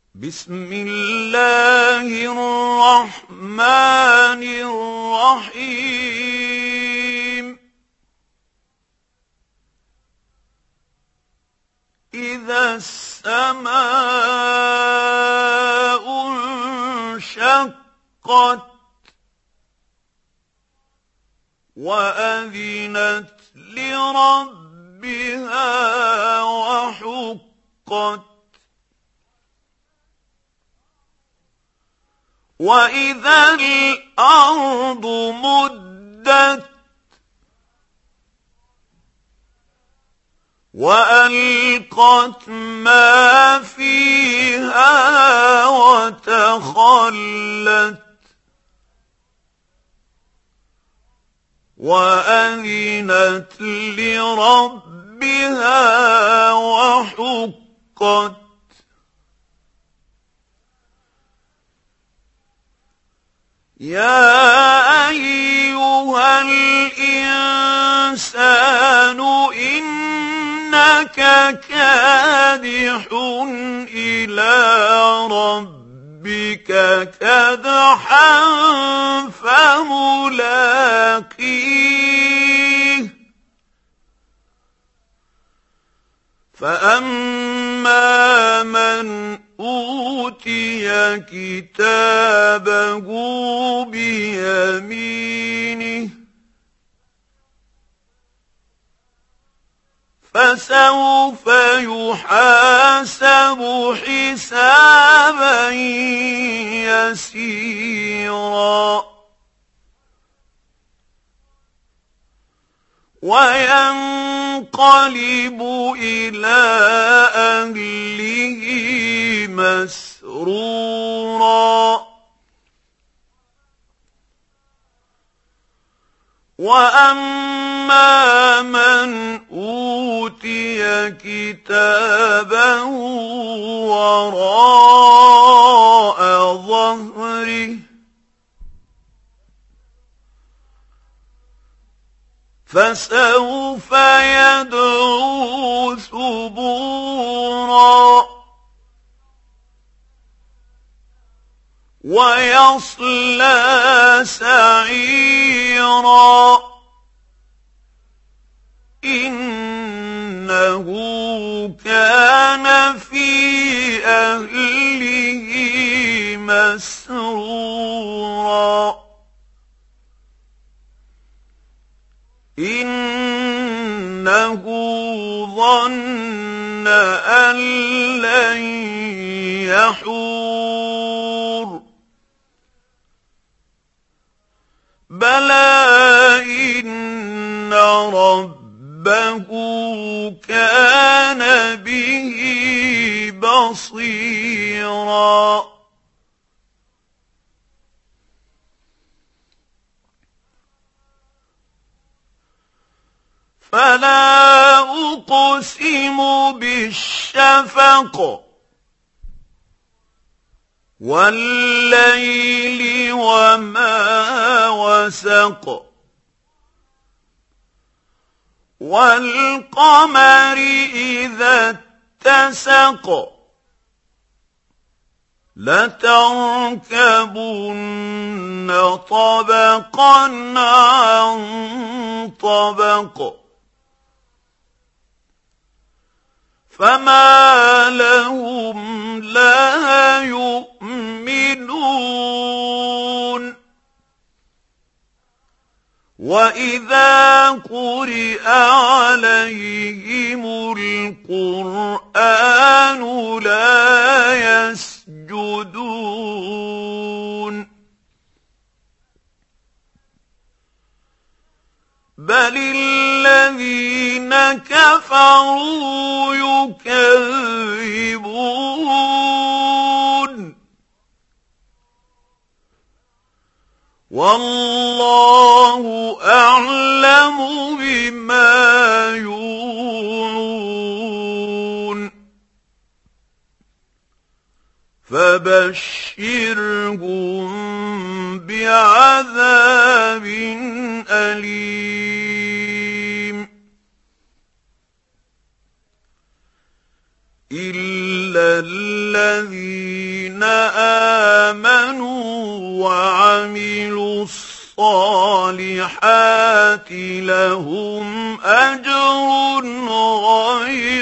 بسم الله الرحمن الرحيم إذا السماء انشقت وأذنت لربها وحقت وإذا الأرض مدت وألقت ما فيها وتخلت وأذنت لربها وحقت يا أيها الإنسان إنك كادح إلى ربك كدحا فملاقيه فأما من أوتي كتابه بيمينه فسوف يحاسب حسابا يسيرا وينقلب إلى أهله مسرورا وأما من أوتي كتابه وراء ظهره فسوف يدعو ثبورا ويصلى سعيرا إنه كان في أهله مسرورا إنه ظن أن لن يحور بلى إن ربه كان به بصيرا فلا أقسم بالشفق والليل وما وسق والقمر إذا اتسق لتركبن طبقا عن طبق فما لهم لا يؤمنون وإذا قرئ عليهم القرآن لا يسجدون بل الذين كفروا يكذبون والله أعلم بما يوعون فبشرهم بعذاب أليم إلا الذين آمنوا وعملوا الصالحات لهم أجر غير